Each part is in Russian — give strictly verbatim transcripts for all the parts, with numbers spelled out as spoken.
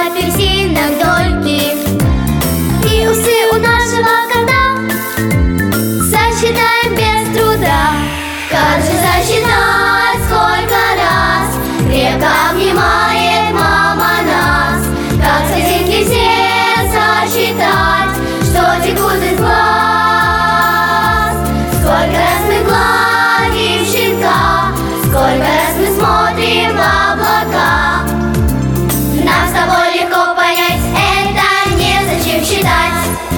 апельсинах дольки, и усы у нашего кота сосчитаем без труда. Как же сосчитать, сколько раз крепко обнимает мама нас? Как слезинки все сосчитать, что текут из глаз? Сколько раз мы гладим щенка, сколько раз мы смотрим в облака. Нам с тобой легко понять, это незачем считать.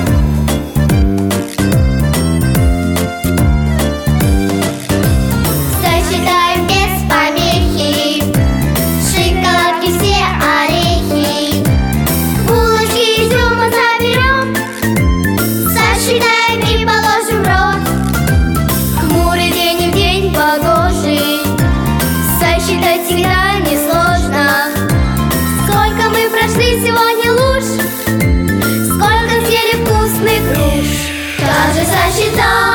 Сосчитаем без помехи шоколадки, все орехи, булочки изюма заберем, сосчитаем и положим в рот. Хмурый день и в день погожий сосчитать всегда несложно. Сколько мы прошли сегодня луж, сколько съели вкусных груш. Как же сосчитать?